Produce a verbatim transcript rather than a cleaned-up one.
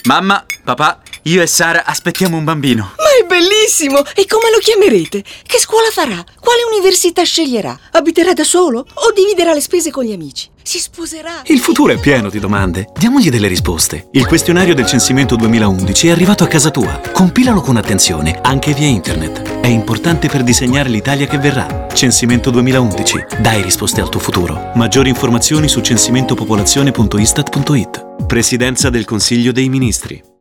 Mamma, papà, io e Sara aspettiamo un bambino. Ma è bellissimo! E come lo chiamerete? Che scuola farà? Quale università sceglierà? Abiterà da solo? O dividerà le spese con gli amici? Si sposerà? Il futuro è pieno di domande. Diamogli delle risposte. Il questionario del censimento duemilaundici è arrivato a casa tua. Compilalo con attenzione, anche via internet. È importante per disegnare l'Italia che verrà. Censimento duemilaundici. Dai risposte al tuo futuro. Maggiori informazioni su censimentopopolazione punto istat punto it. Presidenza del Consiglio dei Ministri.